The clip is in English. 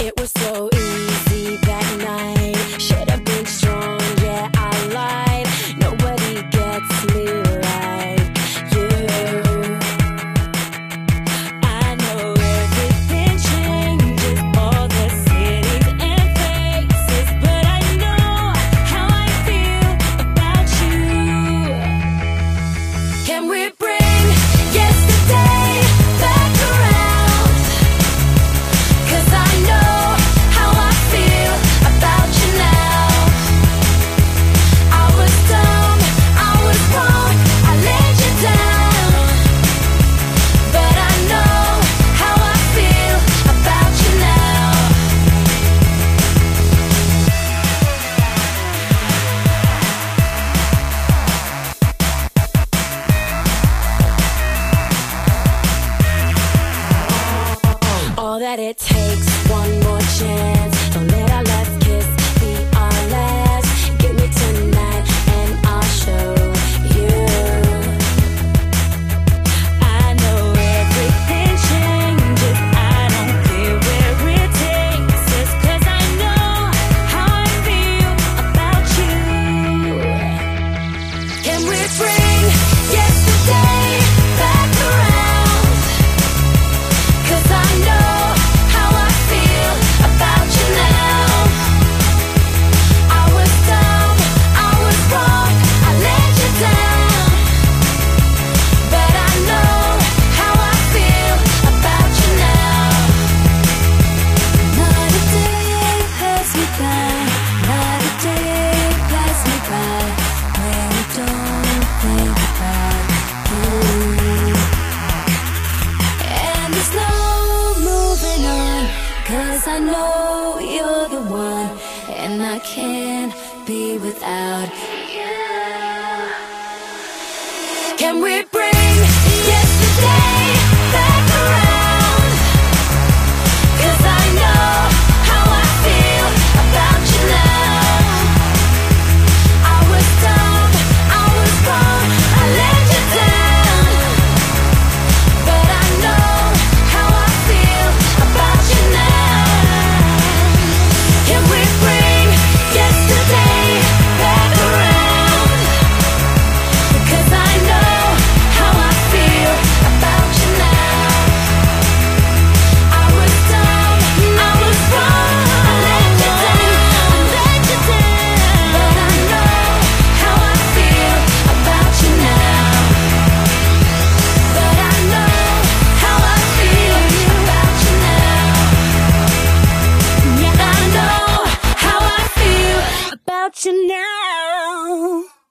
It was so easy that night. Should have been strong, yeah, I lied. Nobody gets me like you. I know everything changes, all the cities and faces, but I know how I feel about you. Can we bring yesterday back around? 'Cause I know how I feel about you now. I was dumb, I was wrong, I let you down, but I know how I feel about you now. All that it takes, one more chance. Don't let our last kiss be our last. Give me tonight and I'll show you. I know everything changes, I don't care where it takes us, 'cause I know how I feel about you. Can we bring yesterday back around? 'Cause I know how I feel about you now. I was dumb, I was wrong, I let you down, but I know how I feel about you now. Not a day passes me by, not a day passes me by when I don't think about you. And there's no moving on, 'cause I know you're the one, and I can't be without you. Can we bring yesterday back around? 'Cause I know how I feel about you now. I was dumb, I was wrong, I let you down, but I know how I feel about you now. Can we bring yesterday back around? 'Cause I know how I feel about you now. I was dumb, I was wrong, I let you down, but I know how I feel about you now. But I know how I feel about you now. Yeah, I know how I feel about you now.